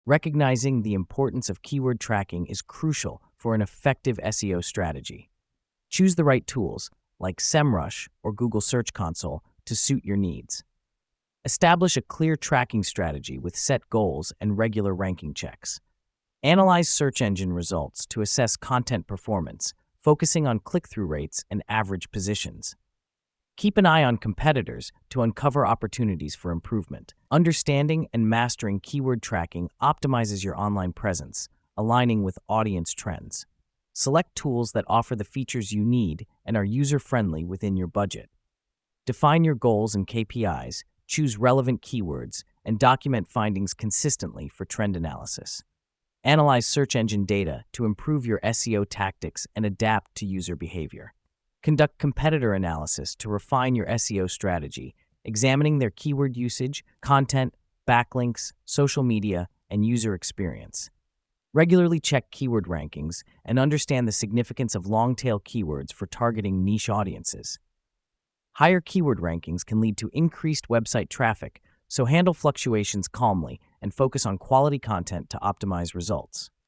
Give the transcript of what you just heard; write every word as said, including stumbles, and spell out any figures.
Recognizing the importance of keyword tracking is crucial for an effective S E O strategy. Choose the right tools, like SEMrush or Google Search Console, to suit your needs. Establish a clear tracking strategy with set goals and regular ranking checks. Analyze search engine results to assess content performance, focusing on click-through rates and average positions. Keep an eye on competitors to uncover opportunities for improvement. Understanding and mastering keyword tracking optimizes your online presence, aligning with audience trends. Select tools that offer the features you need and are user-friendly within your budget. Define your goals and K P Is, choose relevant keywords, and document findings consistently for trend analysis. Analyze search engine data to improve your S E O tactics and adapt to user behavior. Conduct competitor analysis to refine your S E O strategy, examining their keyword usage, content, backlinks, social media, and user experience. Regularly check keyword rankings and understand the significance of long-tail keywords for targeting niche audiences. Higher keyword rankings can lead to increased website traffic, so handle fluctuations calmly and focus on quality content to optimize results.